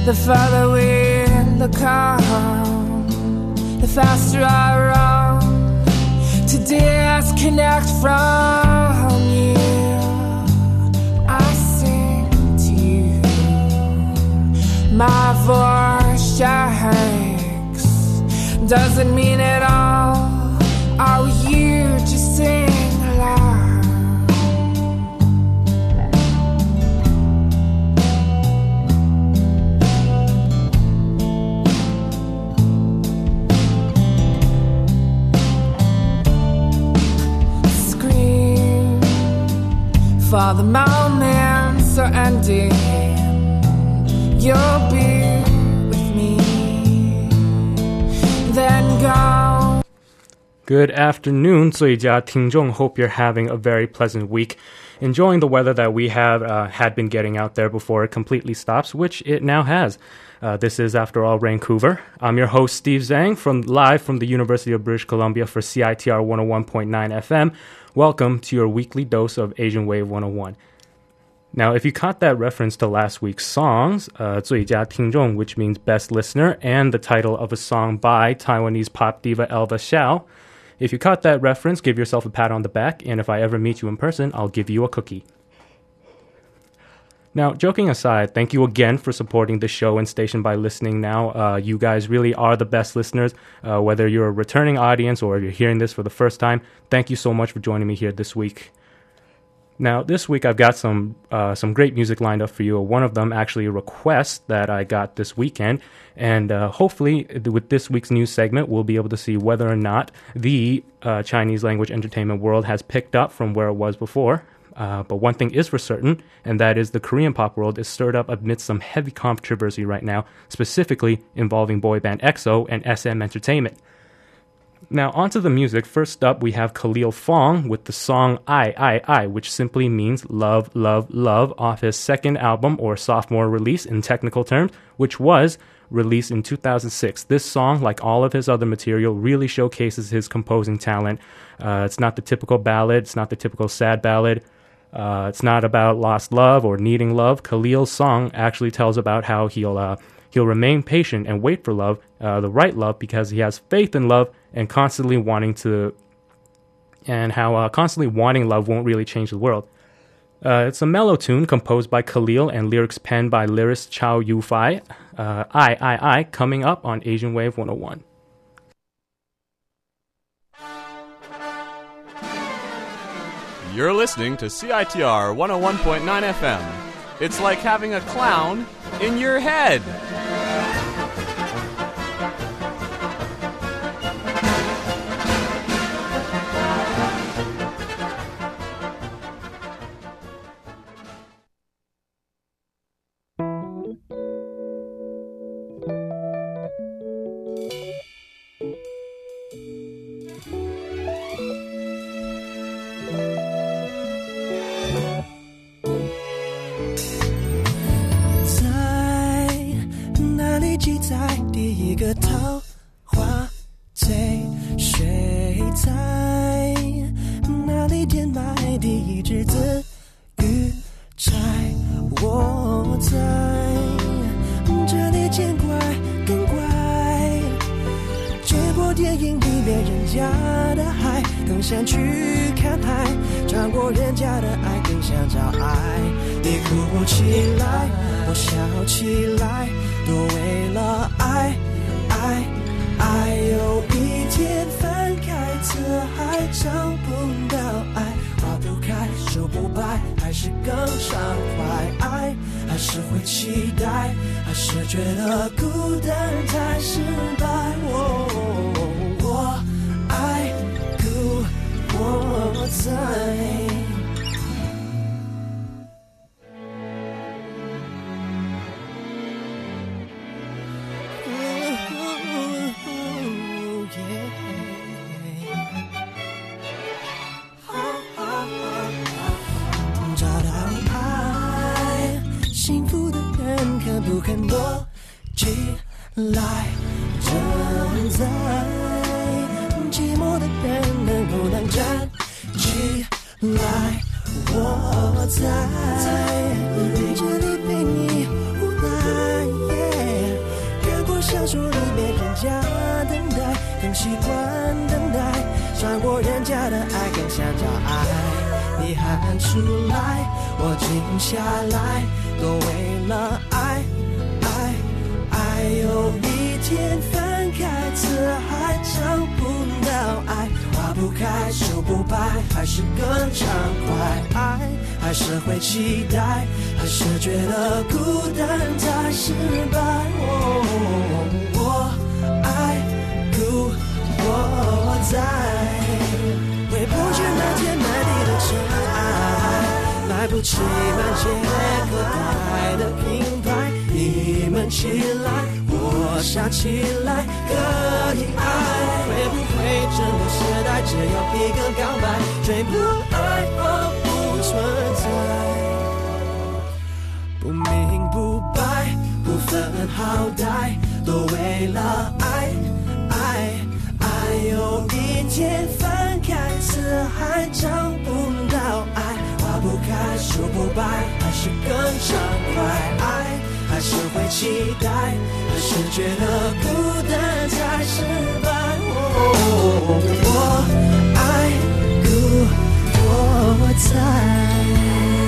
The further we look up, the faster I run to disconnect from you. I sing to you, my voice shakes. Doesn't mean it all. Oh, you just sing aloud. For the moments are ending, you'll be with me, then go. Good afternoon, 最佳听众. Hope you're having a very pleasant week. Enjoying the weather that we have had been getting out there before it completely stops, which it now has. This is, after all, Vancouver. I'm your host, Steve Zhang, live from the University of British Columbia for CITR 101.9 FM. Welcome to your weekly dose of Asian Wave 101. Now, if you caught that reference to last week's songs, 最佳听众, which means best listener, and the title of a song by Taiwanese pop diva Elva Xiao, if you caught that reference, give yourself a pat on the back, and if I ever meet you in person, I'll give you a cookie. Now, joking aside, thank you again for supporting the show and station by listening now. You guys really are the best listeners, whether you're a returning audience or you're hearing this for the first time. Thank you so much for joining me here this week. Now, this week I've got some great music lined up for you. One of them actually a request that I got this weekend, and hopefully with this week's news segment we'll be able to see whether or not the Chinese language entertainment world has picked up from where it was before. But one thing is for certain, and that is the Korean pop world is stirred up amidst some heavy controversy right now, specifically involving boy band EXO and SM Entertainment. Now, onto the music. First up, we have Khalil Fong with the song I, which simply means love, love, love, off his second album, or sophomore release in technical terms, which was released in 2006. This song, like all of his other material, really showcases his composing talent. It's not the typical ballad. It's not the typical sad ballad. It's not about lost love or needing love. Khalil's song actually tells about how he'll remain patient and wait for love, the right love, because he has faith in love and constantly wanting love won't really change the world. It's a mellow tune composed by Khalil and lyrics penned by lyricist Chow Yu-Fai. I, coming up on Asian Wave 101. You're listening to CITR 101.9 FM. It's like having a clown in your head. 经习惯等待，穿过人家的爱更想要爱。你喊出来，我静下来，都为了爱。有一天分开，词还找不到爱，花不开，树不白，还是更畅快。爱还是会期待，还是觉得孤单才失败。我爱故我在，回不去那天满地的尘埃，买不起满街可待的品牌。你们起来，我想起来，可以爱。会不会整个时代只有一个告白，追不爱或不存在，不明不白，不分好歹，都为了爱。有一天分开，词还找不到爱，花不开，树不白，还是更畅快。爱还是会期待，还是觉得孤单才失败。我爱故我在。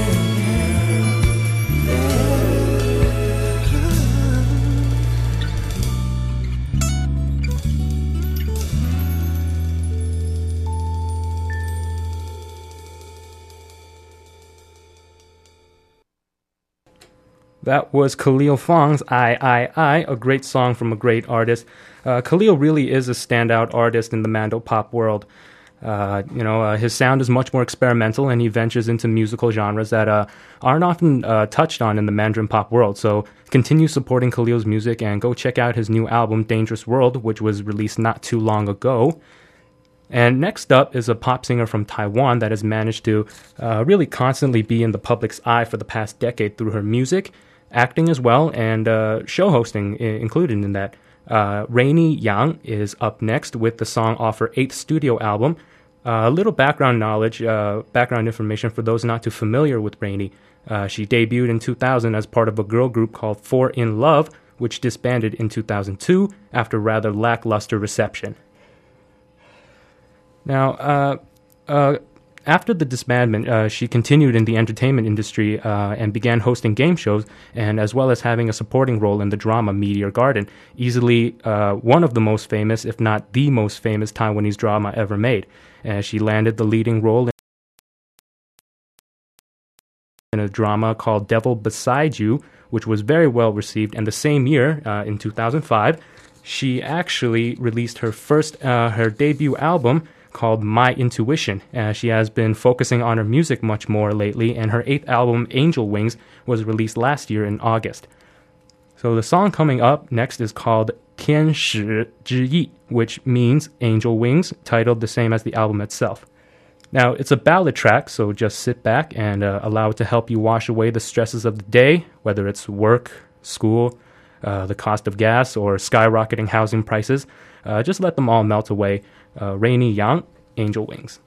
That was Khalil Fong's I, a great song from a great artist. Khalil really is a standout artist in the Mandopop world. His sound is much more experimental, and he ventures into musical genres that aren't often touched on in the Mandarin pop world. So continue supporting Khalil's music and go check out his new album, Dangerous World, which was released not too long ago. And next up is a pop singer from Taiwan that has managed to really constantly be in the public's eye for the past decade through her music, acting as well, and show hosting included in that. Rainy Yang is up next with the song off her 8th studio album. A little background information for those not too familiar with Rainy. She debuted in 2000 as part of a girl group called Four in Love, which disbanded in 2002 after rather lackluster reception. Now, after the disbandment, she continued in the entertainment industry and began hosting game shows, and as well as having a supporting role in the drama Meteor Garden, easily one of the most famous, if not the most famous, Taiwanese drama ever made. She landed the leading role in a drama called Devil Beside You, which was very well received, and the same year, in 2005, she actually released her debut album, called My Intuition. She has been focusing on her music much more lately, and her 8th album, Angel Wings, was released last year in August. So the song coming up next is called 天使之翼, which means Angel Wings, titled the same as the album itself. Now, it's a ballad track, so just sit back and allow it to help you wash away the stresses of the day, whether it's work, school, the cost of gas, or skyrocketing housing prices. Just let them all melt away. Rainy Yang, Angel Wings.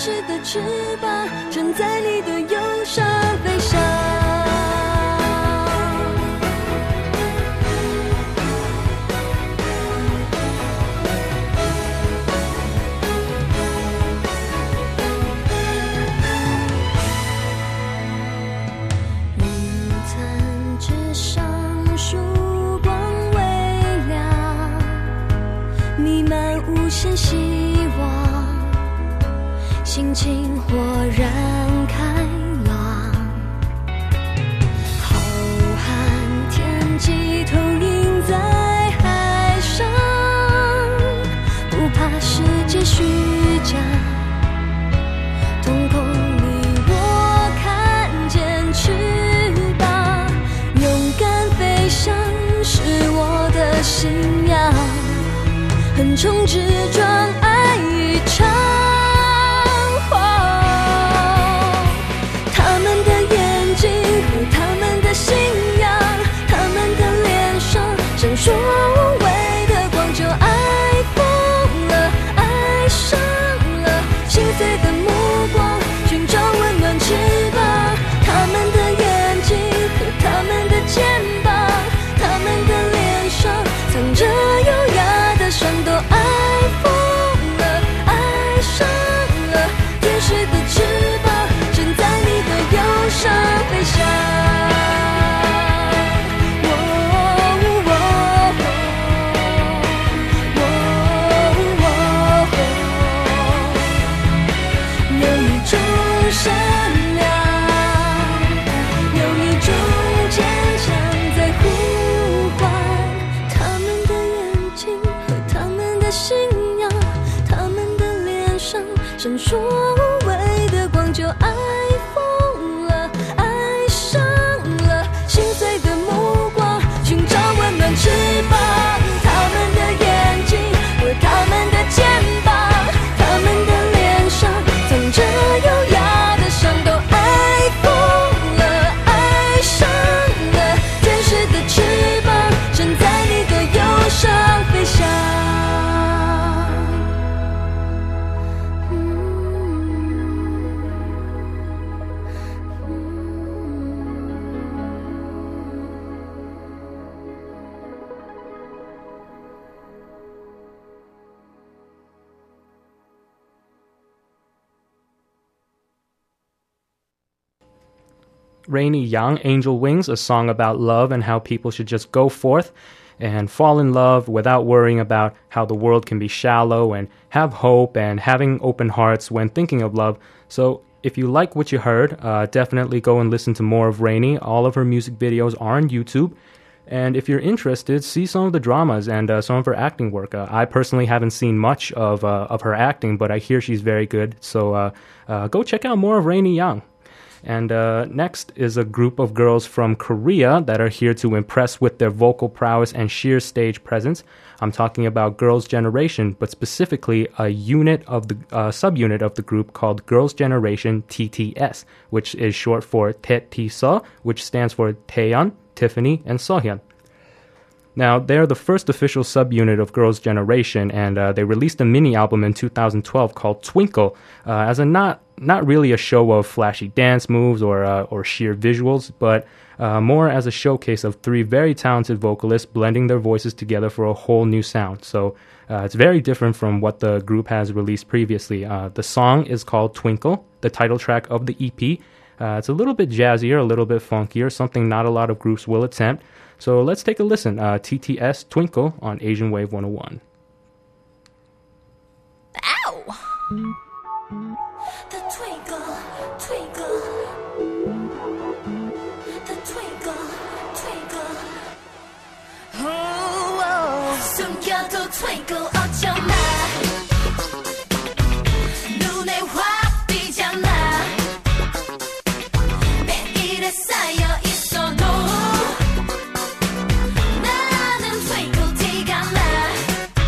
使的翅膀正在你的忧伤飞翔。云层之上，曙光微亮，弥漫无限希望，心情豁然开朗。浩瀚天际投影在海上，不怕世界虚假，瞳孔里我看见翅膀，勇敢飞翔是我的信仰，横冲直撞爱一场。他们的眼睛和他们的信仰，他们的脸上闪烁无畏的光，就爱疯了，爱上了，心碎的目光寻找温暖翅膀。他们的眼睛和他们的肩膀，他们的脸上藏着优雅的伤，都爱疯了，爱上了，天使的翅膀正在你的忧伤飞翔。有一种善良，有一种坚强在呼唤。他们的眼睛和他们的信仰，他们的脸上闪烁无畏的光，就爱疯了，爱上了，心碎的目光寻找温暖翅膀。他们的眼睛和他们的肩膀，他们的脸上藏着优雅的伤，都爱疯了，爱上了，天使的翅膀正在你的忧伤飞翔。 Rainy Young, Angel Wings, a song about love and how people should just go forth and fall in love without worrying about how the world can be shallow, and have hope and having open hearts when thinking of love. So if you like what you heard, definitely go and listen to more of Rainy. All of her music videos are on YouTube. And if you're interested, see some of the dramas and some of her acting work. I personally haven't seen much of her acting, but I hear she's very good. So go check out more of Rainy Young. And next is a group of girls from Korea that are here to impress with their vocal prowess and sheer stage presence. I'm talking about Girls' Generation, but specifically a unit of the subunit of the group called Girls' Generation TTS, which is short for Tae-T-Seo, which stands for Taeyeon, Tiffany, and Sohyun. Now, they're the first official subunit of Girls' Generation, and they released a mini album in 2012 called Twinkle, as a not really a show of flashy dance moves or sheer visuals, but more as a showcase of three very talented vocalists blending their voices together for a whole new sound. So it's very different from what the group has released previously. The song is called Twinkle, the title track of the EP. It's a little bit jazzier, a little bit funkier, something not a lot of groups will attempt. So let's take a listen. TTS Twinkle on Asian Wave 101. Ow! The twinkle, twinkle. The twinkle, twinkle. Oh, oh. 숨겨도 twinkle 어쩌나. 눈에 확 띄잖아. 매일에 쌓여 있어도 나는 twinkle 티가 나.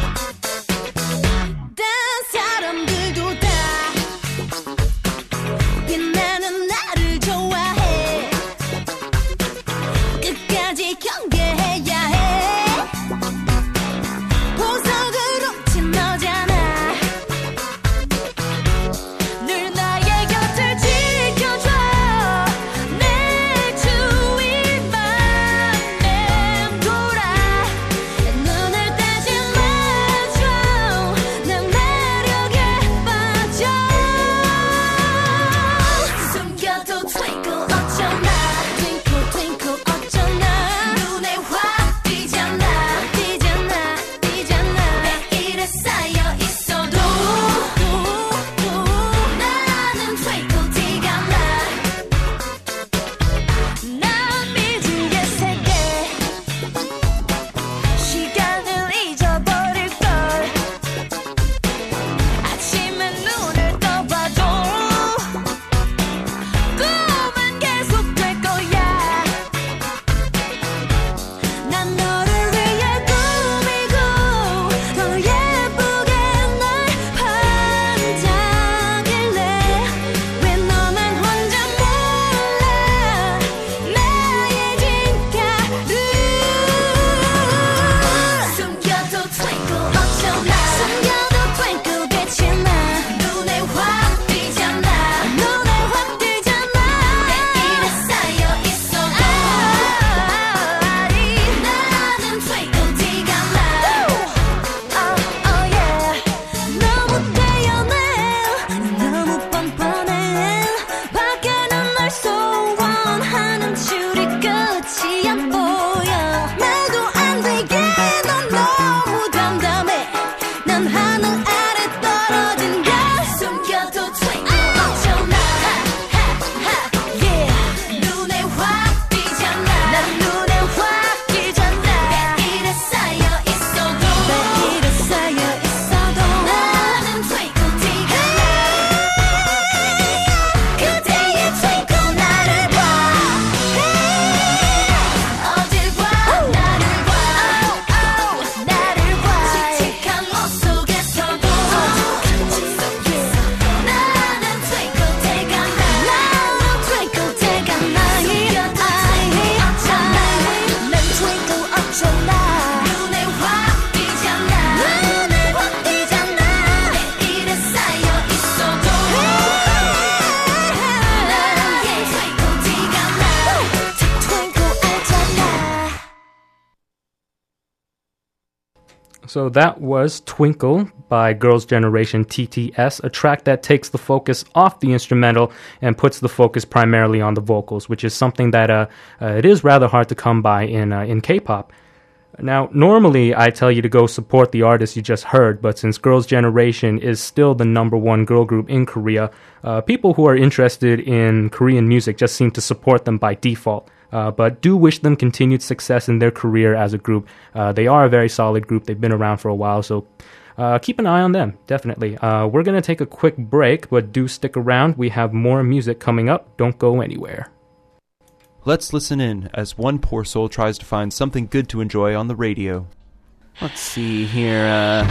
하늘 아래 떨어진 별 숨겨도 twinkle 엄청나 yeah. 눈에 확 띄잖아 난 눈에 확 띄잖아 매일에 쌓여 있어도 매일에 쌓여 있어도 나는 twinkle 티가 나 그대의 twinkle 나를 봐 어딜 봐 나를 봐 나를 봐 칙칙한 옷 속에서도 나는 twinkle 티가 나 나는 twinkle 티가 나 난 twinkle 어쩌나 눈에 확 띄잖아 눈에 확 띄잖아 매일에 쌓여 있어도 나는 twinkle 티가 나 twinkle 알잖아. So that was Twinkle by Girls' Generation TTS, a track that takes the focus off the instrumental and puts the focus primarily on the vocals, which is something that it is rather hard to come by in K-pop. Now, normally I tell you to go support the artist you just heard, but since Girls' Generation is still the #1 girl group in Korea, people who are interested in Korean music just seem to support them by default. But do wish them continued success in their career as a group. They are a very solid group. They've been around for a while, so keep an eye on them, definitely. We're going to take a quick break, but do stick around. We have more music coming up. Don't go anywhere. Let's listen in as one poor soul tries to find something good to enjoy on the radio. Let's see here.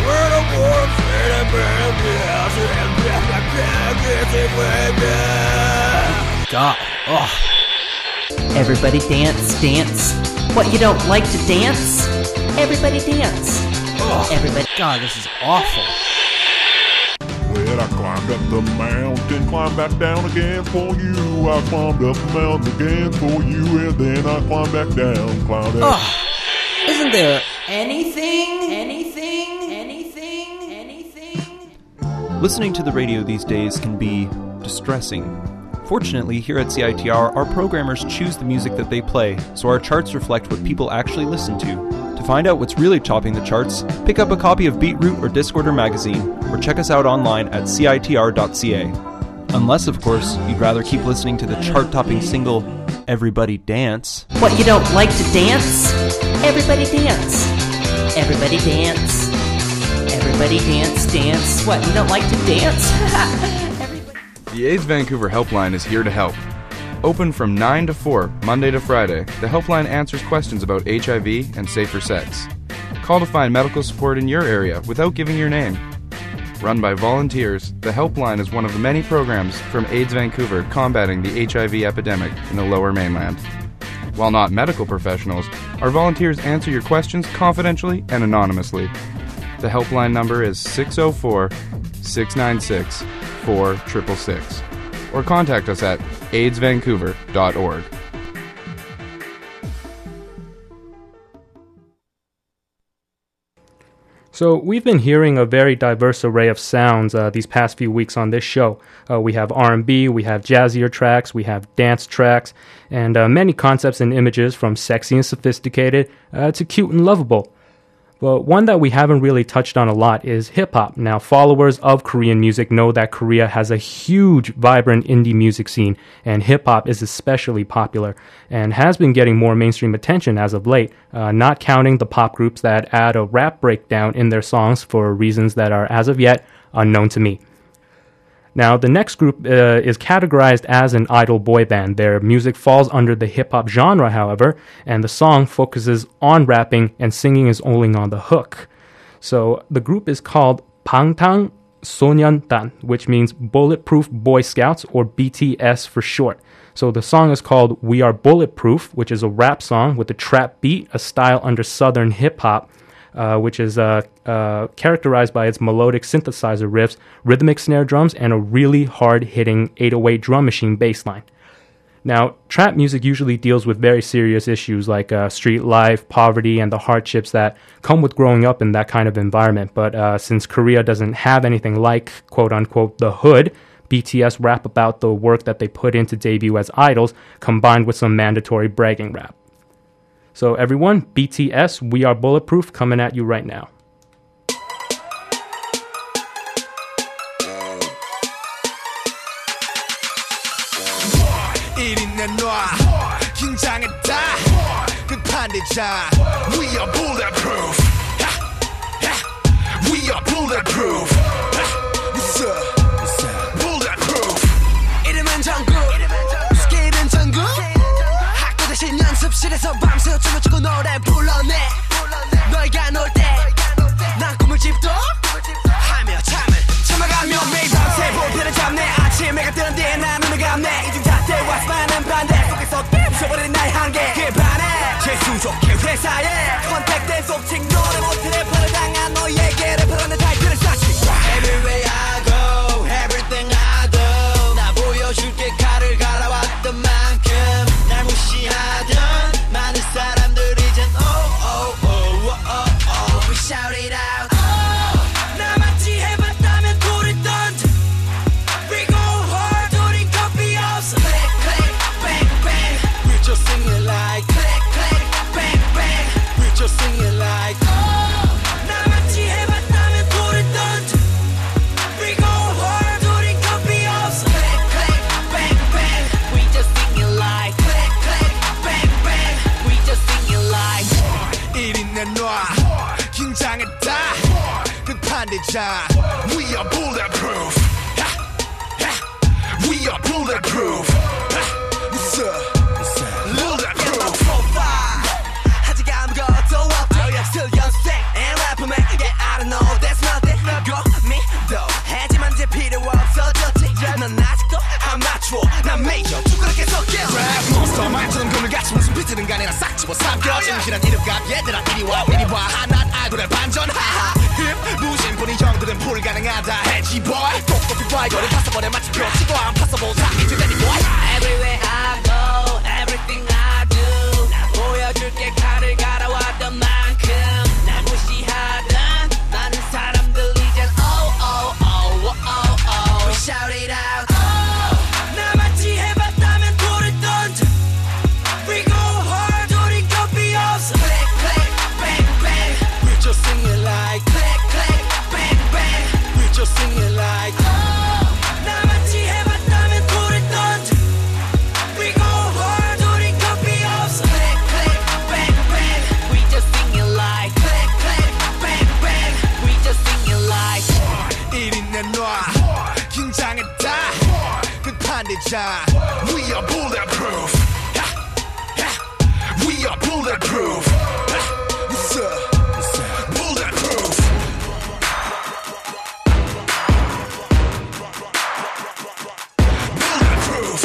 God. Oh. Everybody dance, dance. What, you don't like to dance? Everybody dance. Everybody. God, this is awful. Well, I climbed up the mountain, climbed back down again for you. I climbed up the mountain again for you, and then I climbed back down, climbed up. Isn't there Anything? Listening to the radio these days can be distressing. Fortunately, here at CITR, our programmers choose the music that they play, so our charts reflect what people actually listen to. To find out what's really topping the charts, pick up a copy of Beatroot or Discorder magazine, or check us out online at citr.ca. Unless, of course, you'd rather keep listening to the chart-topping single, Everybody Dance. What, you don't like to dance? Everybody dance. Everybody dance. Everybody dance, dance. What, you don't like to dance? The AIDS Vancouver Helpline is here to help. Open from 9 to 4, Monday to Friday, the helpline answers questions about HIV and safer sex. Call to find medical support in your area without giving your name. Run by volunteers, the helpline is one of the many programs from AIDS Vancouver combating the HIV epidemic in the Lower Mainland. While not medical professionals, our volunteers answer your questions confidentially and anonymously. The helpline number is 604-696-4666, or contact us at aidsvancouver.org. So we've been hearing a very diverse array of sounds these past few weeks on this show. We have R&B, we have jazzier tracks, we have dance tracks, and many concepts and images from sexy and sophisticated to cute and lovable. But one that we haven't really touched on a lot is hip-hop. Now, followers of Korean music know that Korea has a huge, vibrant indie music scene, and hip-hop is especially popular, and has been getting more mainstream attention as of late, not counting the pop groups that add a rap breakdown in their songs for reasons that are, as of yet, unknown to me. Now, the next group is categorized as an idol boy band. Their music falls under the hip-hop genre, however, and the song focuses on rapping and singing is only on the hook. So the group is called Bangtan Sonyeondan, which means Bulletproof Boy Scouts, or BTS for short. So the song is called We Are Bulletproof, which is a rap song with a trap beat, a style under Southern hip-hop, which is characterized by its melodic synthesizer riffs, rhythmic snare drums, and a really hard-hitting 808 drum machine bass line. Now, trap music usually deals with very serious issues like street life, poverty, and the hardships that come with growing up in that kind of environment. But since Korea doesn't have anything like, quote-unquote, the hood, BTS rap about the work that they put in to debut as idols, combined with some mandatory bragging rap. So everyone, BTS, We Are Bulletproof, coming at you right now. 내놔 긴장했다 끝판대자 We are bulletproof We are bulletproof Bulletproof 이름은 정국 스케일은 전국 학교 대신 연습실에서 밤새 춤을 추고 노래 불러내 너희가 놀 때 난 꿈을 집도 하며 참아가며 매일 밤새 볼펜을 잡네 아침 해가 뜨는 뒤에 난 눈을 감네 이젠 잣대와 수많은 반대 속에서 부숴버리는 나의 한계 그에 반해 재수족해 회사에 컨택된 속칭 노래 못해 래퍼를 당한 너희에게 래퍼로 내 타이틀을 쌓지 Everywhere I go Everything I do 나 보여줄게 칼을 갈아왔던 만큼 날 무시하던 많은 사람들이 이젠 We shout it out 나같이 해봤다면 돌을 던져 We go hard 우린 겁이 없어 Click click bang bang We just sing it like Click click bang bang We just sing it like 나같이 해봤다면 돌을 던져 We go hard 우린 겁이 없어 Click click bang bang We just sing it like Click click bang bang We just sing it like 1인 내놔 긴장했다 끝판대자 We are bulletproof We are bulletproof Bulletproof 아직 아무것도 없죠 Still young, sick and rapper man Yeah, I don't know, that's nothing 고 믿어 하지만 이제 필요 없어졌지 넌 아직도 아마추어 난 메이저 두그럽게 섞여 Rap monster 말처럼 그물같이 무슨 비트는 간에 난 싹 집어삼켜 진실한 이름값 얘들아 이리와 이리와 하난 알고를 반전 하하 힙 무심분이 형들은 불가능하다 해지 boy 똑똑히 봐 이거를 파서버려 마치 펴치고 안 파서보 다 이제 되니 boy Everywhere I go Everything I do 나 보여줄게 칼을 갈아왔던 만큼 날 무시하던 많은 사람들 이젠 We shout it out 나같이 해봤다면 돌을 던져 We go hard 우린 겁이 없어 Click click bang bang We just sing it like Click click bang bang We just sing it like 나같이 해봤다면 돌을 던져 We go hard 우린 겁이 없어 Click click bang bang We just sing it like Click click bang bang We just sing it like 1인 내놔 긴장했다 끝판대자 We are bulletproof We are bulletproof Bulletproof Bulletproof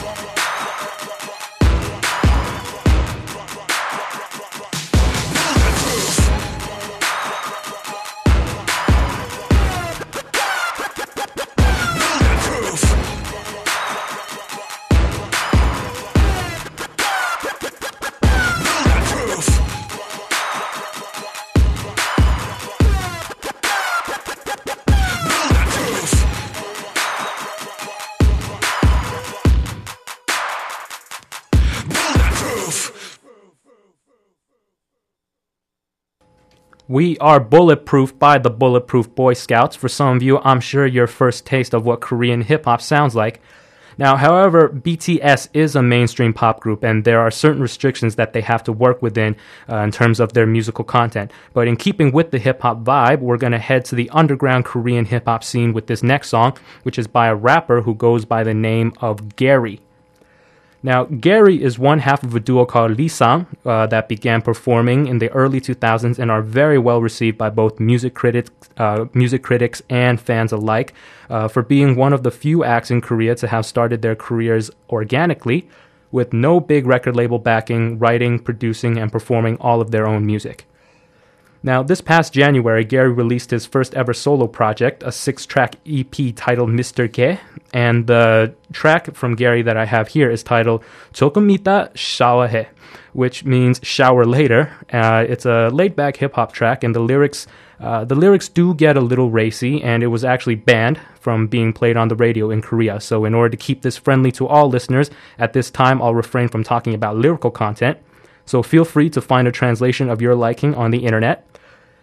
We are Bulletproof by the Bulletproof Boy Scouts. For some of you, I'm sure your first taste of what Korean hip-hop sounds like. Now, however, BTS is a mainstream pop group, and there are certain restrictions that they have to work within in terms of their musical content. But in keeping with the hip-hop vibe, we're going to head to the underground Korean hip-hop scene with this next song, which is by a rapper who goes by the name of Gary. Now, Gary is one half of a duo called Lisang that began performing in the early 2000s and are very well received by both music critics and fans alike for being one of the few acts in Korea to have started their careers organically with no big record label backing, writing, producing, and performing all of their own music. Now, this past January, Gary released his first ever solo project, a 6-track EP titled Mr. Ge, and the track from Gary that I have here is titled 조금 이따 샤워해, which means shower later. It's a laid-back hip-hop track, and the lyrics do get a little racy, and it was actually banned from being played on the radio in Korea. So in order to keep this friendly to all listeners, at this time I'll refrain from talking about lyrical content. So feel free to find a translation of your liking on the internet.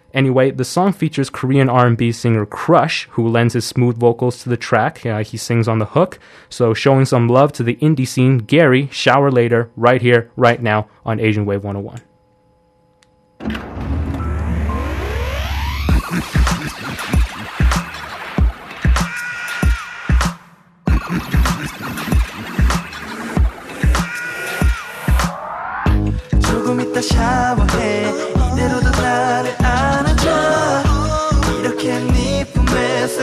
Anyway, the song features Korean R&B singer Crush, who lends his smooth vocals to the track. He sings on the hook. So showing some love to the indie scene, Gary, Shower Later, right here, right now on Asian Wave 101. 조금 이따 샤워해 이대로도 나를 안아줘 이렇게 네 품에서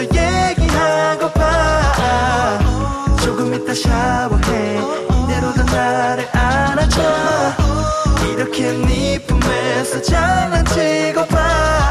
얘기하고파 조금 이따 샤워해 이대로도 나를 안아줘 이렇게 네 품에서 장난치고파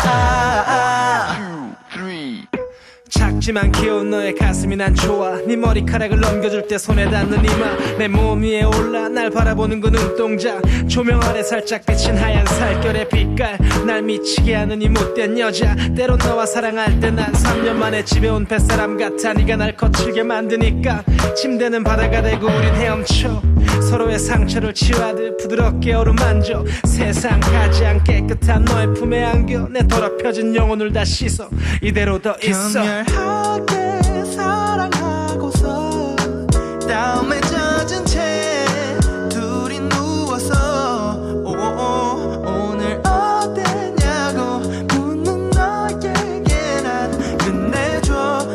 작지만 귀여운 너의 가슴이 난 좋아 네 머리카락을 넘겨줄 때 손에 닿는 이마 내 몸 위에 올라 날 바라보는 그 눈동자 조명 아래 살짝 비친 하얀 살결의 빛깔 날 미치게 하는 이 못된 여자 때론 너와 사랑할 때 난 3년 만에 집에 온 뱃사람 같아 네가 날 거칠게 만드니까 침대는 바다가 되고 우린 헤엄쳐 서로의 상처를 치유하듯 부드럽게 어루만져 세상 가장 깨끗한 너의 품에 안겨 내 더럽혀진 영혼을 다 씻어 이대로 더 있어 격렬하게 사랑하고서 다음에 젖은 채 둘이 누워서 오늘 어땠냐고 묻는 너에게 난 끝내줘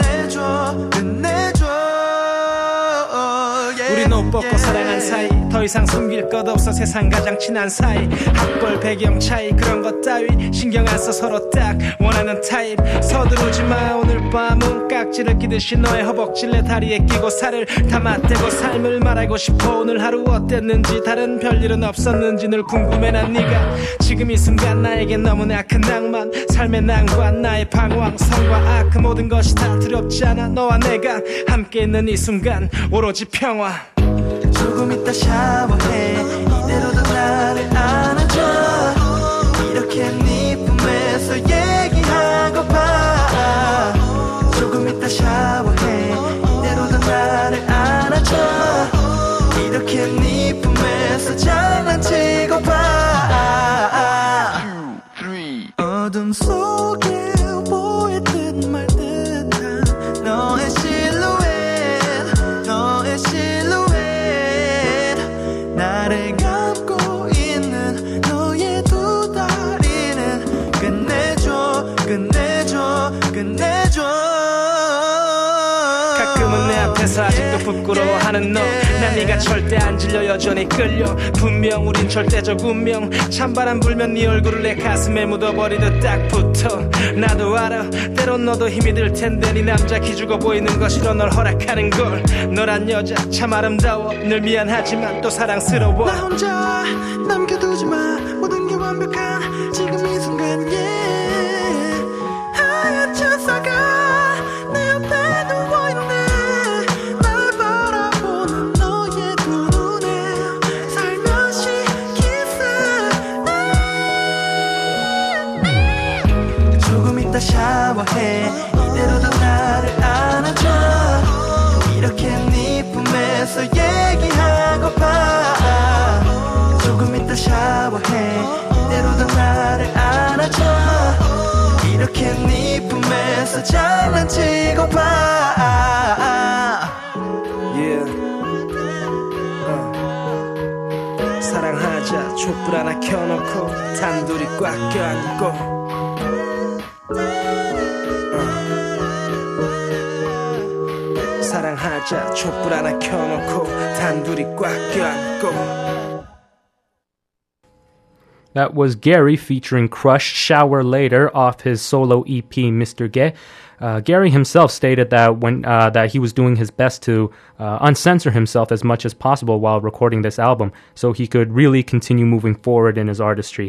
우리 옷 벗고 사랑한 사이 더 이상 숨길 것 없어 세상 가장 친한 사이 학벌 배경 차이 그런 것 따위 신경 안 써 서로 딱 원하는 타입 서두르지 마 오늘 밤은 깍지를 끼듯이 너의 허벅지를 내 다리에 끼고 살을 다 맞대고 삶을 말하고 싶어 오늘 하루 어땠는지 다른 별일은 없었는지 늘 궁금해 난 네가 지금 이 순간 나에겐 너무나 큰 낭만 삶의 난관 나의 방황 성과 악 그 모든 것이 다 두렵지 않아 너와 내가 함께 있는 이 순간 오로지 평화 조금 이따 샤워해 이대로도 나를 안아줘 이렇게 네 품에서 얘기하고파 조금 이따 샤워해 이대로도 나를 안아줘 이렇게 네 품에서 장난치고파 어둠 속에 보일 듯 말 듯한 너의 실루엣 나를 감고 있는 너의 두 다리는 끝내줘 가끔은 내 앞에서 아직도 부끄러워하는 너 난 네가 절대 안 질려 여전히 끌려 분명 우린 절대적 운명 찬바람 불면 네 얼굴을 내 가슴에 묻어버리듯 딱 붙어 나도 알아 때론 너도 힘이 들 텐데 네 남자 기죽어 보이는 것이로 널 허락하는 걸 너란 여자 참 아름다워 늘 미안하지만 또 사랑스러워 나 혼자 남겨두지 마 모든 게 완벽한 지금 이 순간 하얀 천사가 내 옆에 누워있네 날 바라보는 너의 두 눈에 살며시 키스 조금 이따 샤워해 이대로도 나를 안아줘 이렇게 네 품에서 얘기하고파 조금 이따 샤워해 이대로도 나를 안아줘 이렇게 네 품에서 장난치고파 사랑하자 촛불 하나 켜놓고 단둘이 꽉 껴안고 사랑하자 촛불 하나 켜놓고 단둘이 꽉 껴안고 That was Gary featuring Crush Shower Later off his solo EP Mr. Ge. Gary himself stated that that he was doing his best to uncensor himself as much as possible while recording this album, so he could really continue moving forward in his artistry.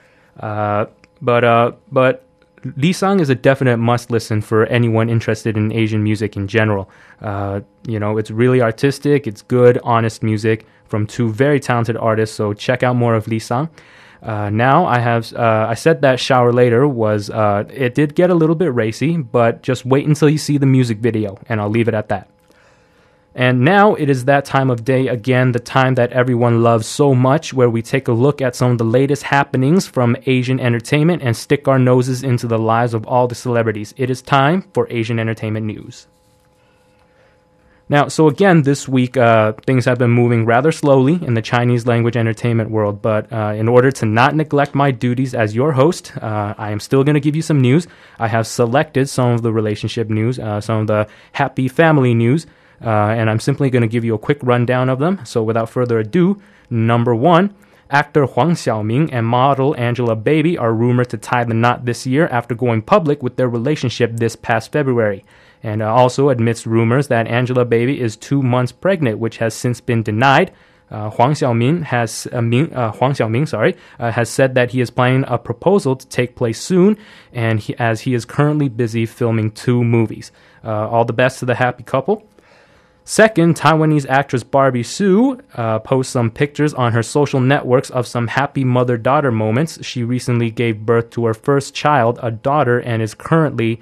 But Lee Sang is a definite must listen for anyone interested in Asian music in general. It's really artistic, it's good, honest music from two very talented artists. So check out more of Lee Sang. Now I said that Shower Later was, it did get a little bit racy, but just wait until you see the music video, and I'll leave it at that. And now it is that time of day again, the time that everyone loves so much, where we take a look at some of the latest happenings from Asian entertainment and stick our noses into the lives of all the celebrities. It is time for Asian Entertainment News. Now, so again, this week, things have been moving rather slowly in the Chinese language entertainment world, but in order to not neglect my duties as your host, I am still going to give you some news. I have selected some of the relationship news, some of the happy family news, and I'm simply going to give you a quick rundown of them. So without further ado, number 1, actor Huang Xiaoming and model Angelababy are rumored to tie the knot this year after going public with their relationship this past February. And also amidst rumors that Angelababy is 2 months pregnant, which has since been denied. Huang Xiaoming has said that he is planning a proposal to take place soon, and as he is currently busy filming 2 movies. All the best to the happy couple. Second, Taiwanese actress Barbie Hsu posts some pictures on her social networks of some happy mother-daughter moments. She recently gave birth to her first child, a daughter, and is currently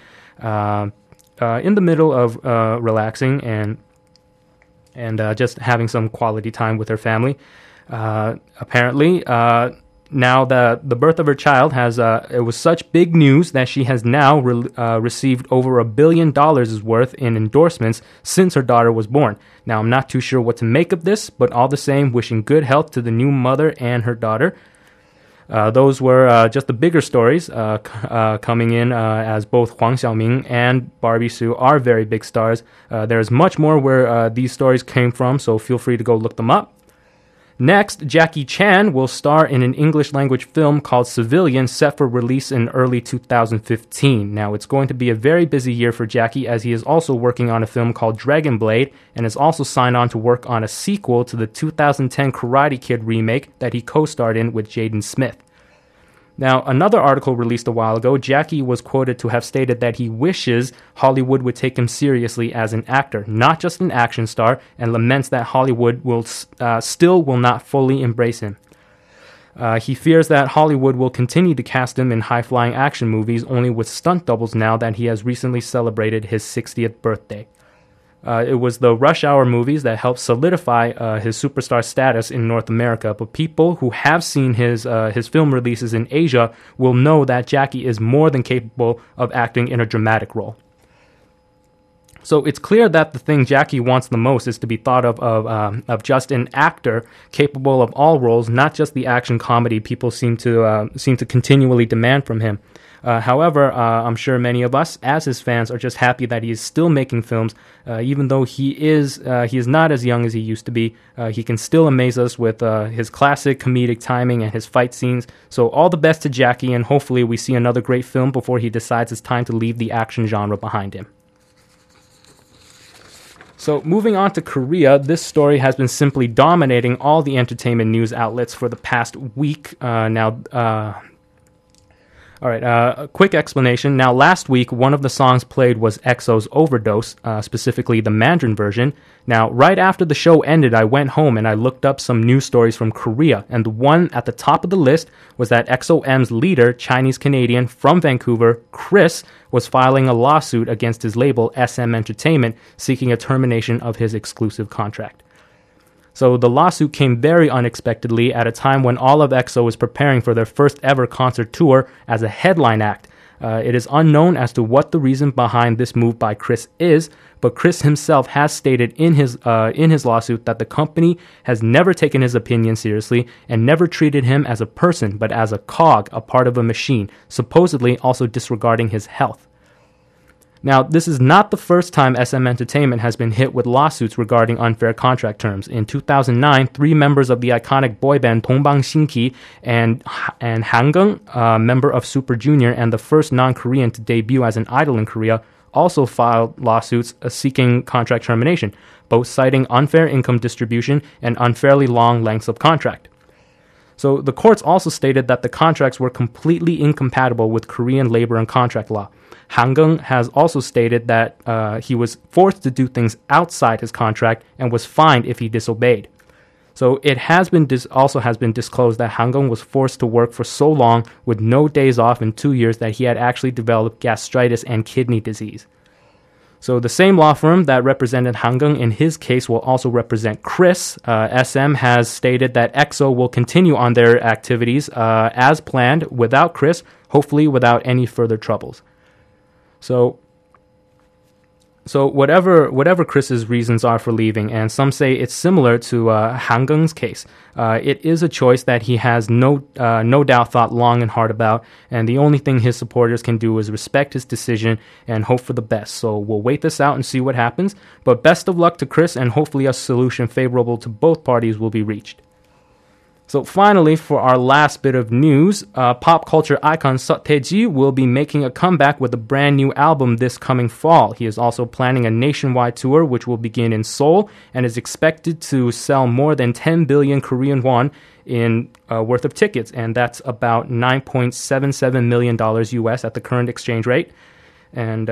in the middle of relaxing and just having some quality time with her family. Apparently, now the birth of her child it was such big news that she has now received over $1 billion worth in endorsements since her daughter was born. Now, I'm not too sure what to make of this, but all the same, wishing good health to the new mother and her daughter. Those were just the bigger stories coming in, as both Huang Xiaoming and Barbie Hsu are very big stars. There's much more where these stories came from, so feel free to go look them up. Next, Jackie Chan will star in an English-language film called Civilian, set for release in early 2015. Now, it's going to be a very busy year for Jackie, as he is also working on a film called Dragon Blade, and is also signed on to work on a sequel to the 2010 Karate Kid remake that he co-starred in with Jaden Smith. Now, another article released a while ago, Jackie was quoted to have stated that he wishes Hollywood would take him seriously as an actor, not just an action star, and laments that Hollywood will not fully embrace him. He fears that Hollywood will continue to cast him in high-flying action movies only with stunt doubles now that he has recently celebrated his 60th birthday. It was the Rush Hour movies that helped solidify his superstar status in North America, but people who have seen his film releases in Asia will know that Jackie is more than capable of acting in a dramatic role. So it's clear that the thing Jackie wants the most is to be thought of just an actor capable of all roles, not just the action comedy people seem to continually demand from him. However, I'm sure many of us, as his fans, are just happy that he is still making films, even though he is not as young as he used to be. He can still amaze us with his classic comedic timing and his fight scenes. So all the best to Jackie, and hopefully we see another great film before he decides it's time to leave the action genre behind him. So moving on to Korea, this story has been simply dominating all the entertainment news outlets for the past week now. All right, a quick explanation. Now, last week, one of the songs played was EXO's Overdose, specifically the Mandarin version. Now, right after the show ended, I went home and I looked up some news stories from Korea, and the one at the top of the list was that EXO-M's leader, Chinese-Canadian from Vancouver, Chris, was filing a lawsuit against his label, SM Entertainment, seeking a termination of his exclusive contract. So the lawsuit came very unexpectedly at a time when all of EXO was preparing for their first ever concert tour as a headline act. It is unknown as to what the reason behind this move by Chris is, but Chris himself has stated in his lawsuit that the company has never taken his opinion seriously and never treated him as a person, but as a cog, a part of a machine, supposedly also disregarding his health. Now, this is not the first time SM Entertainment has been hit with lawsuits regarding unfair contract terms. In 2009, 3 members of the iconic boy band Dongbang Shinki and Hanggang, a member of Super Junior and the first non-Korean to debut as an idol in Korea, also filed lawsuits seeking contract termination, both citing unfair income distribution and unfairly long lengths of contract. So the courts also stated that the contracts were completely incompatible with Korean labor and contract law. Hanggang has also stated that he was forced to do things outside his contract and was fined if he disobeyed. So it has been also has been disclosed that Hanggang was forced to work for so long with no days off in 2 years that he had actually developed gastritis and kidney disease. So the same law firm that represented Hangeung in his case will also represent Chris. SM has stated that EXO will continue on their activities as planned without Chris, hopefully without any further troubles. So whatever Chris's reasons are for leaving, and some say it's similar to Hangeung's case, it is a choice that he has no doubt thought long and hard about, and the only thing his supporters can do is respect his decision and hope for the best. So we'll wait this out and see what happens, but best of luck to Chris, and hopefully a solution favorable to both parties will be reached. So finally, for our last bit of news, pop culture icon Seo Tae-ji will be making a comeback with a brand new album this coming fall. He is also planning a nationwide tour, which will begin in Seoul and is expected to sell more than 10 billion Korean won in worth of tickets, and that's about $9.77 million US at the current exchange rate. And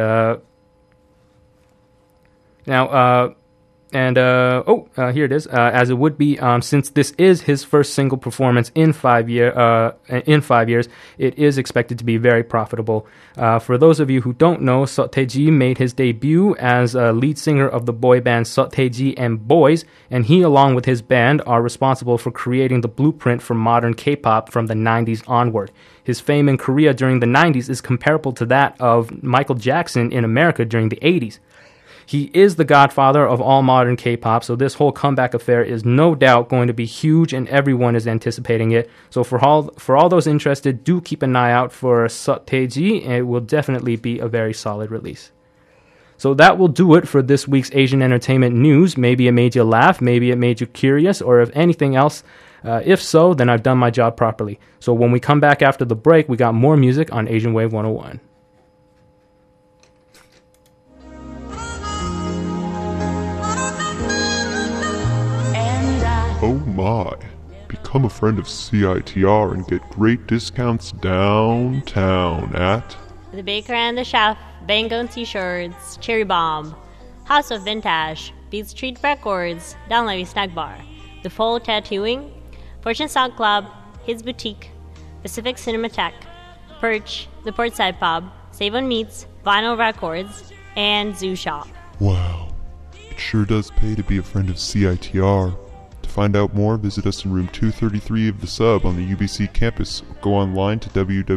here it is. As it would be, since this is his first single performance in 5 years, it is expected to be very profitable. For those of you who don't know, Seo Tae-ji made his debut as a lead singer of the boy band Seo Tae-ji and Boys, and he, along with his band, are responsible for creating the blueprint for modern K-pop from the 90s onward. His fame in Korea during the 90s is comparable to that of Michael Jackson in America during the 80s. He is the godfather of all modern K-pop, so this whole comeback affair is no doubt going to be huge, and everyone is anticipating it. So for all those interested, do keep an eye out for Seo Tae-ji. It will definitely be a very solid release. So that will do it for this week's Asian entertainment news. Maybe it made you laugh, maybe it made you curious, or if anything else. If so, then I've done my job properly. So when we come back after the break, we got more music on Asian Wave 101. Oh my. Become a friend of CITR and get great discounts downtown at The Baker and the Chef, Bangone T-shirts, Cherry Bomb, House of Vintage, Beat Street Records, Down Levy Snack Bar, The Full Tattooing, Fortune Sound Club, His Boutique, Pacific Cinematheque, Perch, The Portside Pub, Save on Meats, Vinyl Records, and Zoo Shop. Wow. It sure does pay to be a friend of CITR. To find out more, visit us in room 233 of the Sub on the UBC campus. Or go online to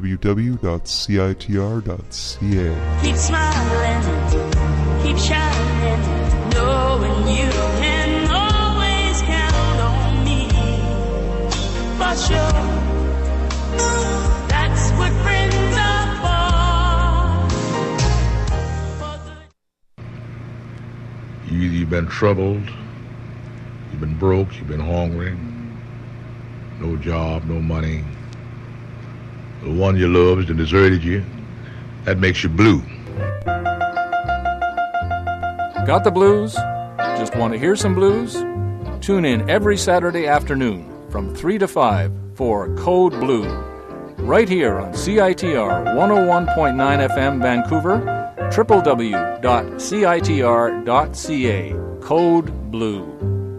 www.citr.ca. Keep smiling, keep shining, knowing you can always count on me. For sure, that's what friends are for. You've been troubled, you've been broke, you've been hungry, no job, no money. The one you loved and deserted you, that makes you blue. Got the blues? Just want to hear some blues? Tune in every Saturday afternoon from 3 to 5 for Code Blue, right here on CITR 101.9 FM Vancouver, www.citr.ca. Code Blue.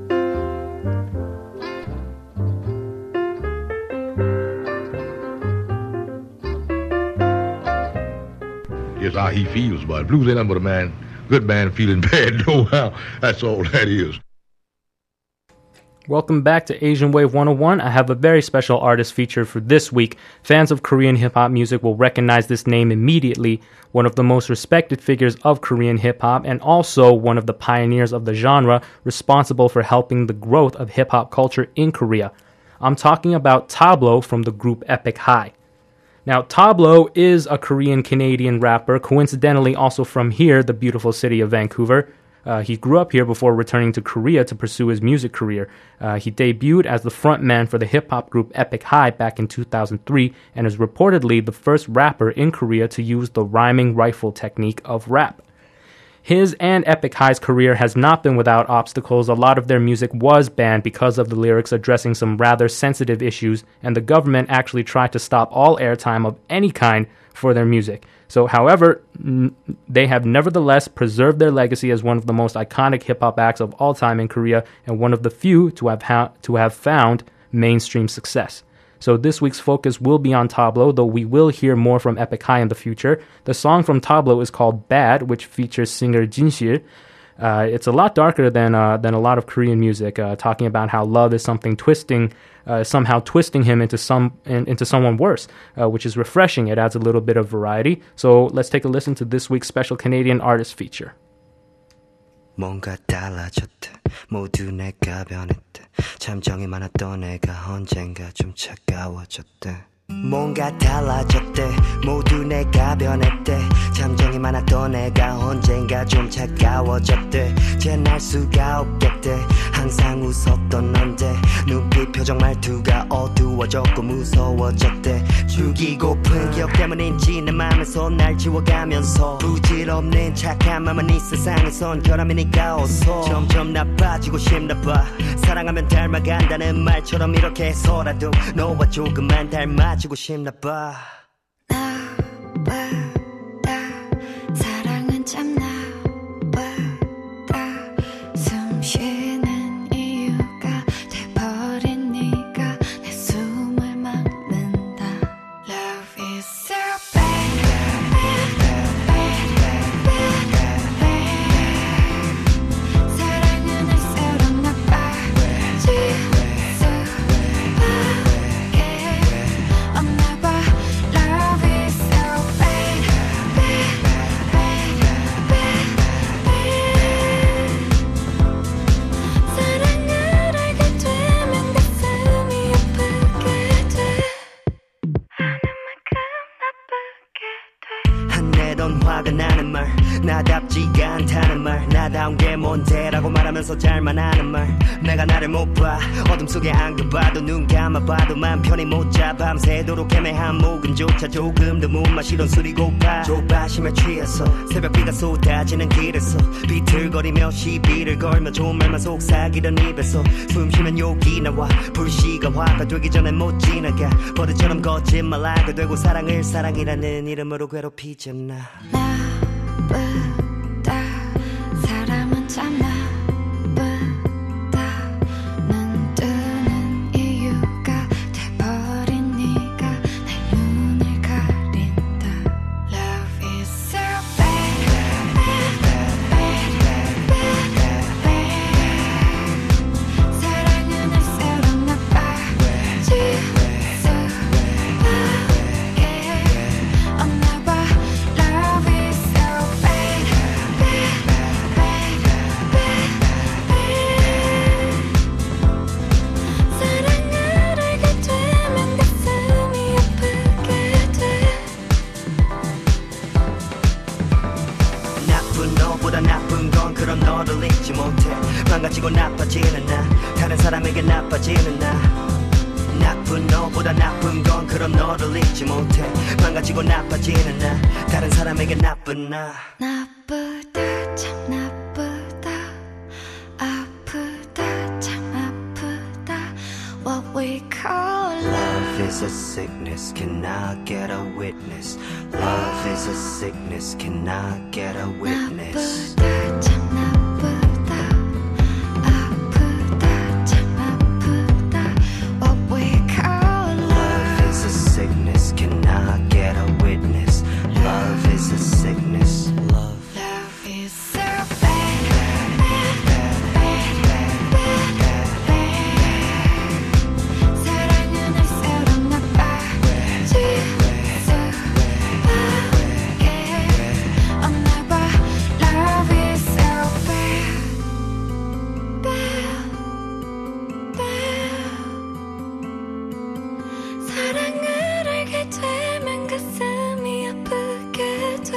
Here's how he feels about it. Blues ain't nothing but a good man feeling bad. No how. That's all that is. Welcome back to Asian Wave 101. I have a very special artist featured for this week. Fans of Korean hip-hop music will recognize this name immediately. One of the most respected figures of Korean hip-hop and also one of the pioneers of the genre, responsible for helping the growth of hip-hop culture in Korea. I'm talking about Tablo from the group Epic High. Now, Tablo is a Korean-Canadian rapper, coincidentally also from here, the beautiful city of Vancouver. He grew up here before returning to Korea to pursue his music career. He debuted as the frontman for the hip-hop group Epic High back in 2003 and is reportedly the first rapper in Korea to use the rhyming rifle technique of rap. His and Epic High's career has not been without obstacles. A lot of their music was banned because of the lyrics addressing some rather sensitive issues, and the government actually tried to stop all airtime of any kind for their music. So, however, they have nevertheless preserved their legacy as one of the most iconic hip-hop acts of all time in Korea and one of the few to have found mainstream success. So this week's focus will be on Tableau, though we will hear more from Epic High in the future. The song from Tableau is called Bad, which features singer Jin Sil. It's a lot darker than a lot of Korean music, talking about how love is something somehow twisting him into someone worse, which is refreshing. It adds a little bit of variety. So let's take a listen to this week's special Canadian artist feature. 뭔가 달라졌대 모두 내가 변했대 잠정이 많았던 내가 언젠가 좀 차가워졌대 뭔가 달라졌대 모두 내가 변했대 잠정이 많았던 내가 언젠가 좀 차가워졌대 재날 수가 없겠대 항상 웃었던 넌데 눈빛 표정 말투가 어두워졌고 무서워졌대 죽이고픈 기억 때문인지 내 맘에서 날 지워가면서 부질없는 착한 맘은 이 세상에선 결함이니까 어서 점점 나빠지고 싶나봐 사랑하면 닮아간다는 말처럼 이렇게 해서라도 너와 조금만 닮아지고 싶나봐 사랑은 참 나보다 숨 쉬는 이유가 돼버린 네가 내 숨을 막는다 Love is so bad, 사랑은 할수록 나빠질 수밖에 없나봐 Love is so bad, 사랑을 알게 되면 가슴이 아프게 돼 하는 만큼 나쁘게 돼 한내던 화가 나는 말 나답지가 않다는 말 나다운 게 뭔데라고 말하면서 잘만 하는 말 내가 나를 못 봐 어둠 속에 안겨봐도 눈 감아봐도 맘 편히 못 잡아 밤새도록 애매한 목음조차 조금 더 못 마시던 술이 고파 조바심에 취해서 새벽비가 쏟아지는 길에서 비틀거리며 시비를 걸며 좋은 말만 속삭이던 입에서 숨 쉬면 욕이 나와 불씨가 화가 되기 전에 못 지나가 버릇처럼 거짓말하게 되고 사랑을 사랑이라는 이름으로 괴롭히잖아 나쁘다 사람은 참 나쁘다 눈 뜨는 이유가 돼버린 네가 내 눈을 가린다 Love is so bad, 사랑은 할수록 나빠질 수밖에 없나봐 Love is so bad, 사랑을 알게 되면 가슴이 아프게 돼 나쁜 너보다 나쁜 건 그런 너를 잊지 못해 망가지고 나빠지는 나 다른 사람에게 나빠지는 나 나쁜 너보다 나쁜 건 그런 너를 잊지 못해 망가지고 나빠지는 나 다른 사람에게 나쁜 나 나쁘다 참 나쁘다 아프다 참 아프다 What we call Love is a sickness, can I get a witness? Love is a sickness, can I get a witness? 나쁘다 참 나쁘다 아프다 참 아프다 What we call Love is a sickness, can I get a witness? Love is a sickness, love is so bad, 사랑은 할수록 나빠질 수밖에 없나봐 Love is so bad, 사랑을 알게 되면 가슴이 아프게 돼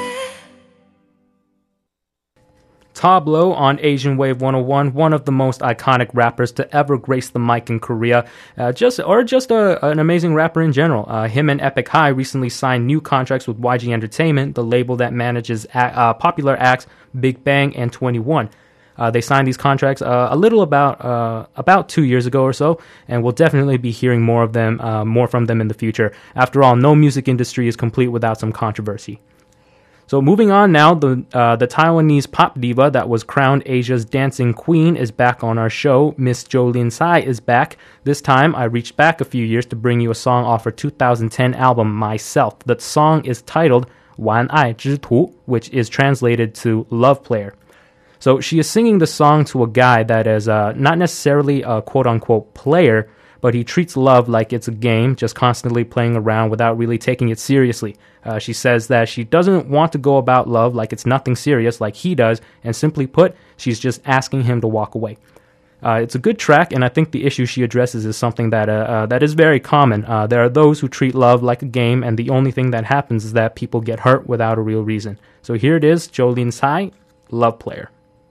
Tableau on Asian Wave 101, one of the most iconic rappers to ever grace the mic in Korea, just an amazing rapper in general. Him and Epic High recently signed new contracts with YG Entertainment, the label that manages popular acts Big Bang and 21. They signed these contracts about 2 years ago or so, and we'll definitely be hearing more from them in the future. After all, no music industry is complete without some controversy. So moving on now, the Taiwanese pop diva that was crowned Asia's dancing queen is back on our show. Miss Jolin Tsai is back. This time, I reached back a few years to bring you a song off her 2010 album, Myself. The song is titled 玩爱之徒, which is translated to Love Player. So she is singing the song to a guy that is not necessarily a quote-unquote player, but he treats love like it's a game, just constantly playing around without really taking it seriously. She says that she doesn't want to go about love like it's nothing serious like he does, and simply put, she's just asking him to walk away. It's a good track, and I think the issue she addresses is something that is very common. There are those who treat love like a game, and the only thing that happens is that people get hurt without a real reason. So here it is, Jolin Tsai, Love Player.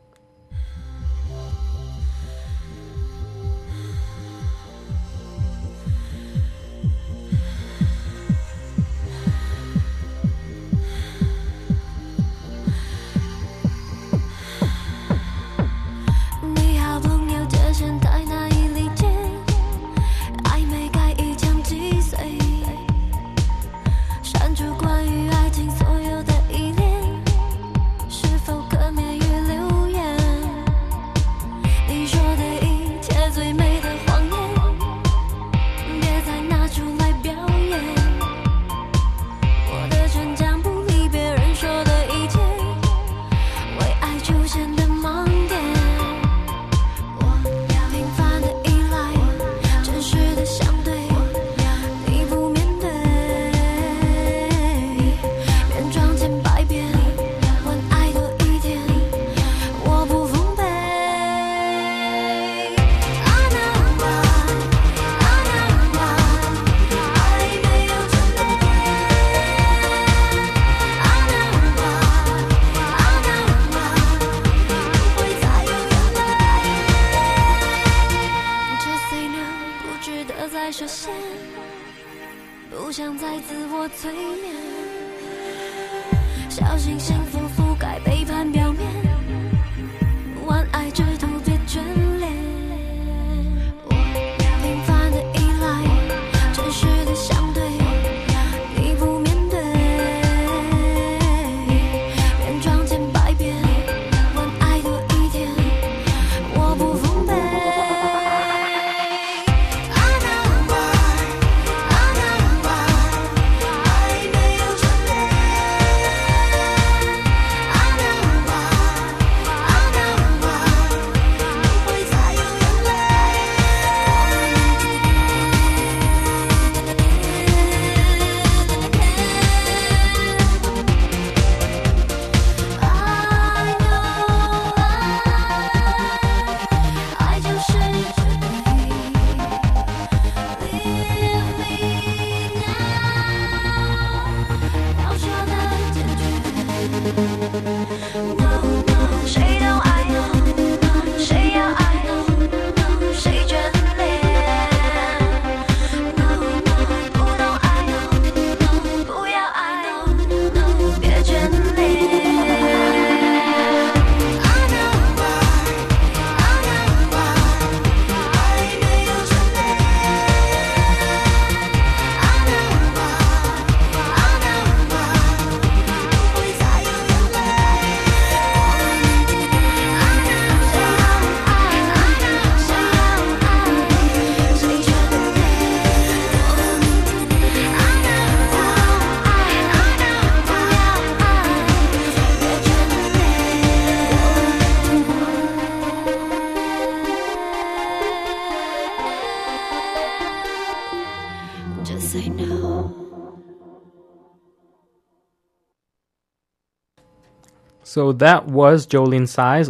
So that was Jolin Tsai's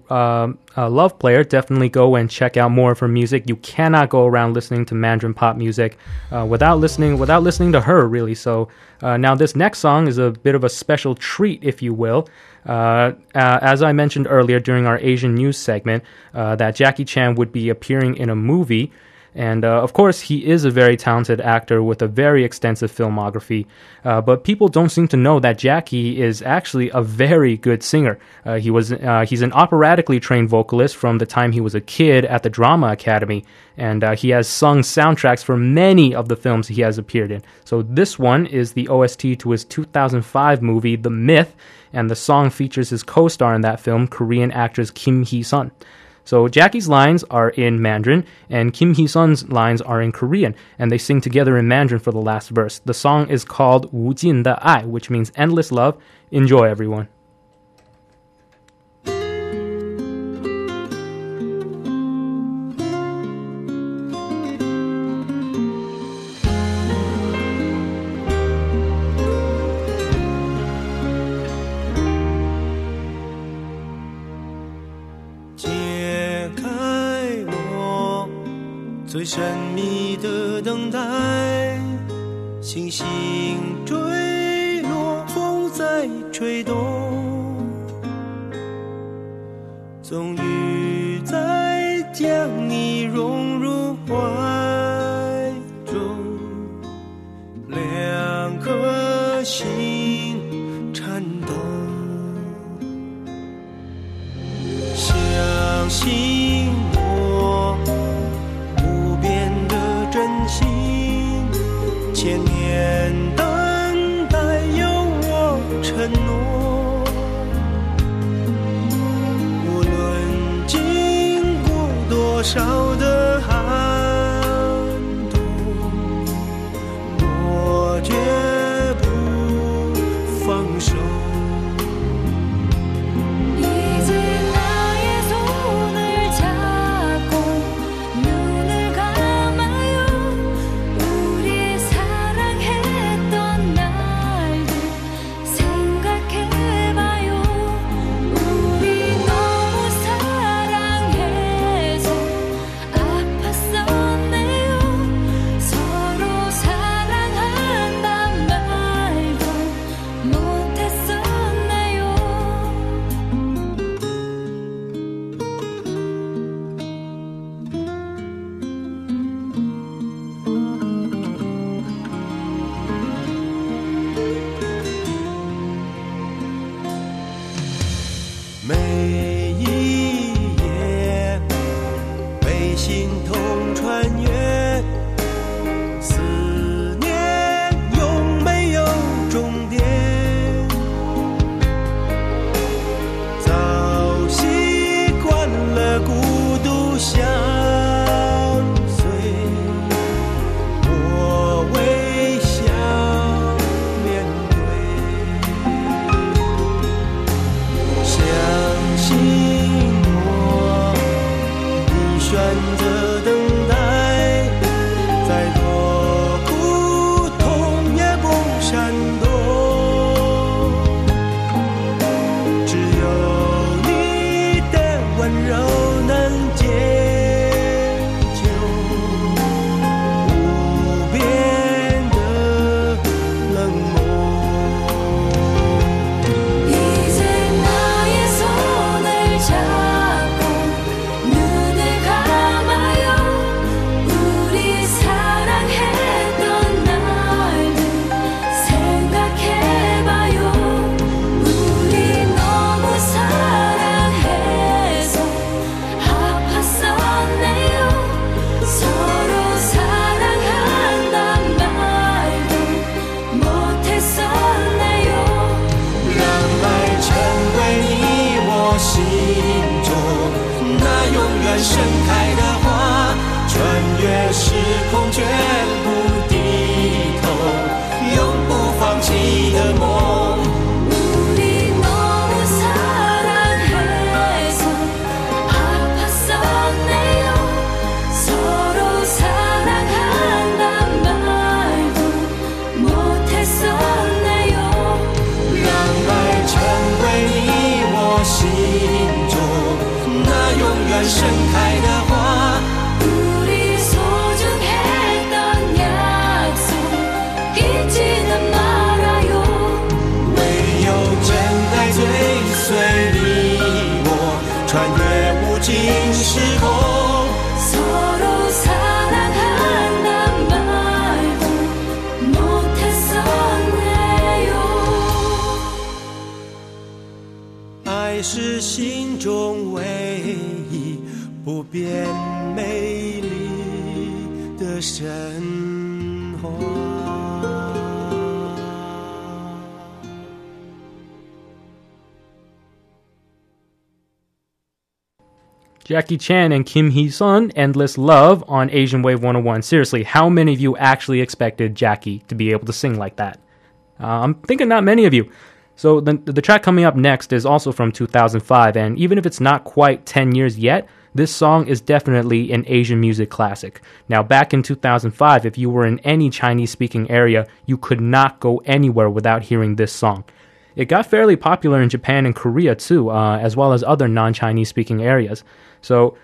Love Player. Definitely go and check out more of her music. You cannot go around listening to Mandarin pop music without listening to her, really. So now this next song is a bit of a special treat, if you will. As I mentioned earlier during our Asian news segment, that Jackie Chan would be appearing in a movie. And of course, he is a very talented actor with a very extensive filmography. But people don't seem to know that Jackie is actually a very good singer. He's an operatically trained vocalist from the time he was a kid at the Drama Academy. And he has sung soundtracks for many of the films he has appeared in. So this one is the OST to his 2005 movie, The Myth. And the song features his co-star in that film, Korean actress Kim Hee-sun. So Jackie's lines are in Mandarin, and Kim Hee-sun's lines are in Korean, and they sing together in Mandarin for the last verse. The song is called 无尽的爱, which means endless love. Enjoy, everyone. 最神秘的等待，星星坠落，风在吹动，终于在将你融入怀中，两颗心颤抖，相信千年等待有我承诺，无论经过多少的寒冬，我绝不放手。 每一夜被心痛穿越，思念永没有终点，早习惯了孤独相随，我微笑面对。相信我，你选择等待，再多苦痛也不闪躲。只有你的温柔能解救无边的冷漠。 盛开的花，穿越时空，绝不低头，永不放弃的梦。 盛开的花，唯有真爱追随你我，穿越无尽时空。 爱是心中唯一不变美丽的神话。 Jackie Chan and Kim Hee-sun, Endless Love on Asian Wave 101. Seriously, how many of you actually expected Jackie to be able to sing like that? I'm thinking not many of you. So the track coming up next is also from 2005, and even if it's not quite 10 years yet, this song is definitely an Asian music classic. Now, back in 2005, if you were in any Chinese-speaking area, you could not go anywhere without hearing this song. It got fairly popular in Japan and Korea too, as well as other non-Chinese speaking areas. So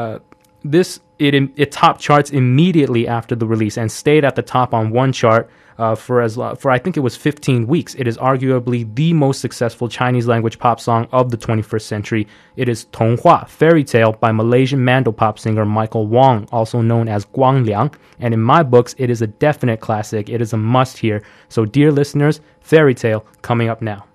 it topped charts immediately after the release and stayed at the top on one chart for I think it was 15 weeks. It is arguably the most successful Chinese language pop song of the 21st century. It is Tonghua, Fairy Tale, by Malaysian mandopop singer Michael Wong, also known as Guang Liang. And in my books, it is a definite classic. It is a must-hear. So dear listeners, Fairy Tale coming up now.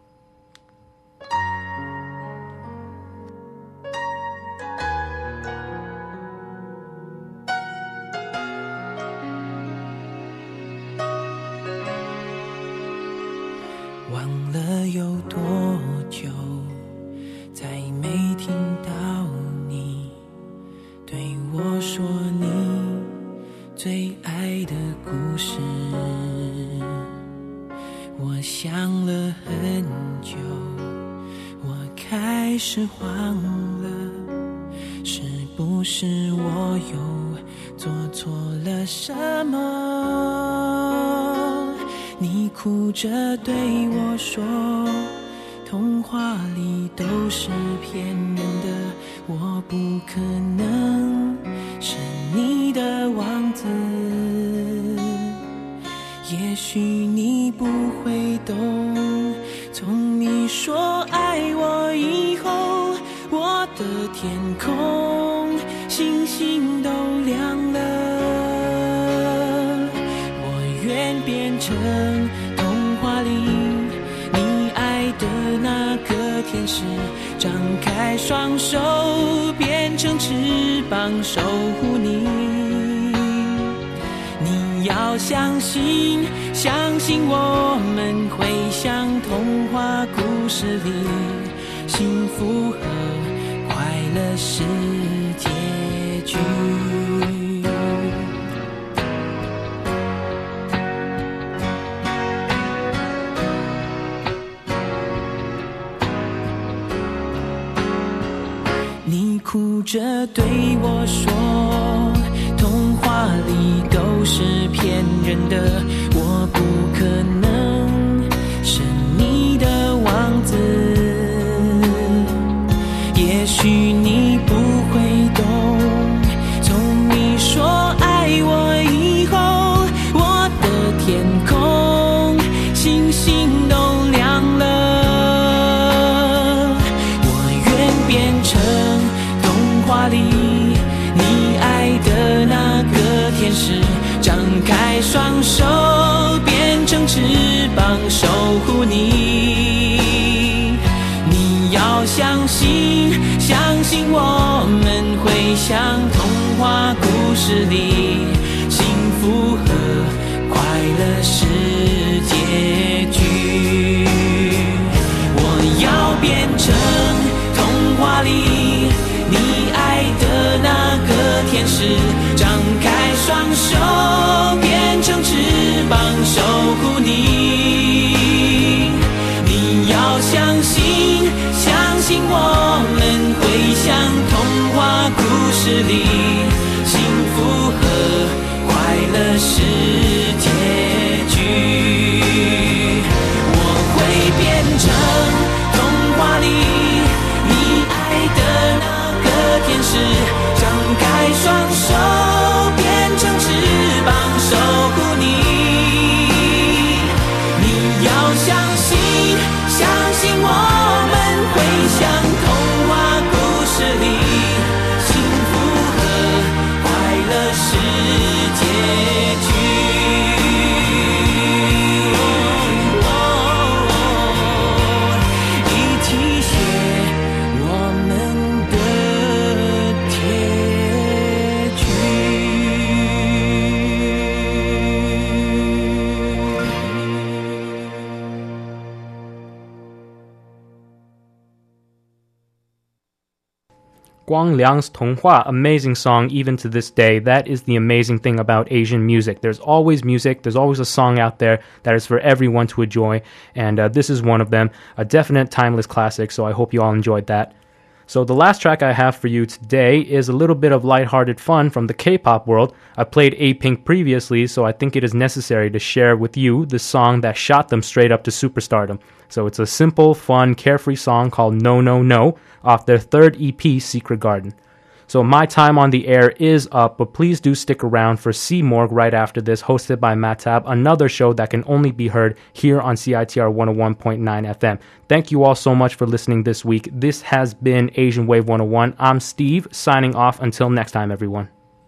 Guangliang's Tonghua, amazing song even to this day. That is the amazing thing about Asian music. There's always music, there's always a song out there that is for everyone to enjoy, and this is one of them, a definite timeless classic, so I hope you all enjoyed that. So the last track I have for you today is a little bit of lighthearted fun from the K-pop world. I played A-Pink previously, so I think it is necessary to share with you the song that shot them straight up to superstardom. So it's a simple, fun, carefree song called No No No off their third EP, Secret Garden. So my time on the air is up, but please do stick around for C-Morgue right after this, hosted by Matab, another show that can only be heard here on CITR 101.9 FM. Thank you all so much for listening this week. This has been Asian Wave 101. I'm Steve, signing off. Until next time, everyone.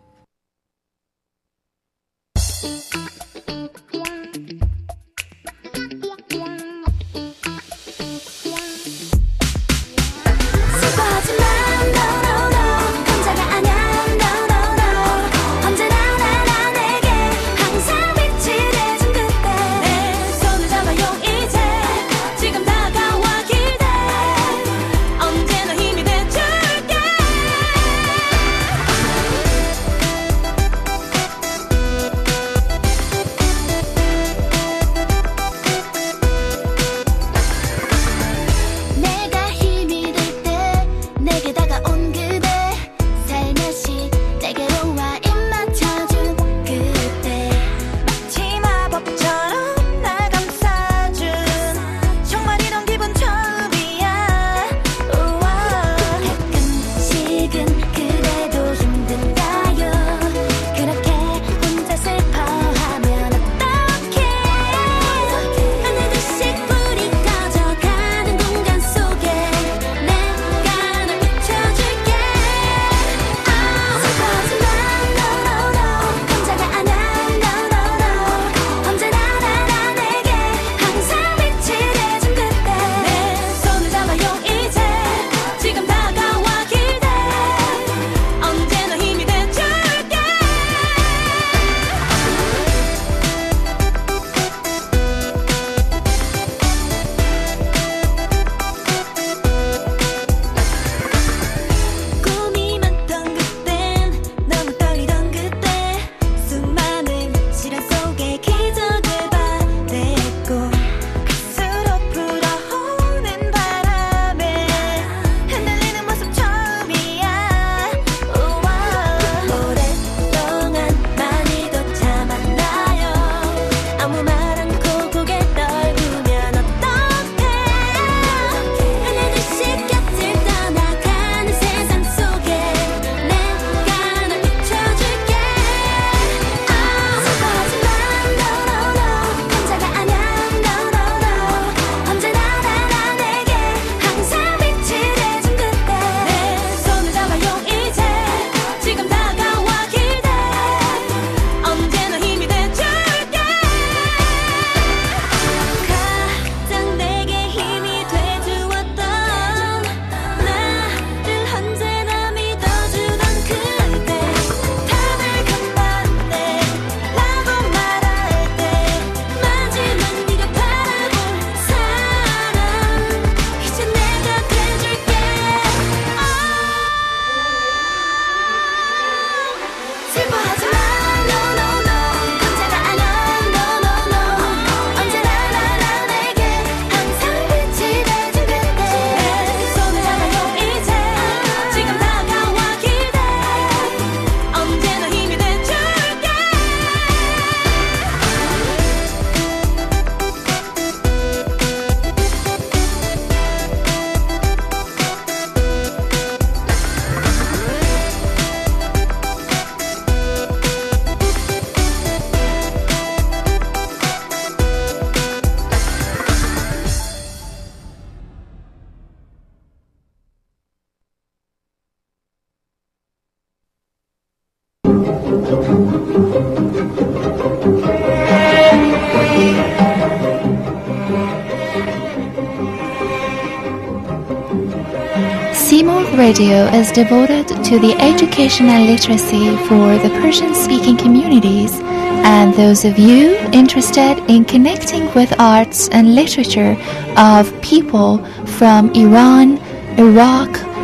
C-Morgue Radio is devoted to the education and literacy for the Persian-speaking communities and those of you interested in connecting with arts and literature of people from Iran, Iraq,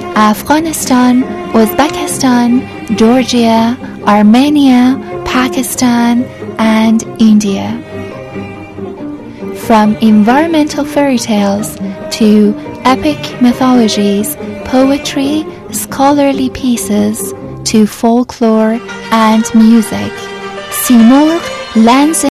Afghanistan, Uzbekistan, Georgia, Armenia, Pakistan, and India. From environmental fairy tales to epic mythologies, poetry, scholarly pieces, to folklore and music, Simurgh lends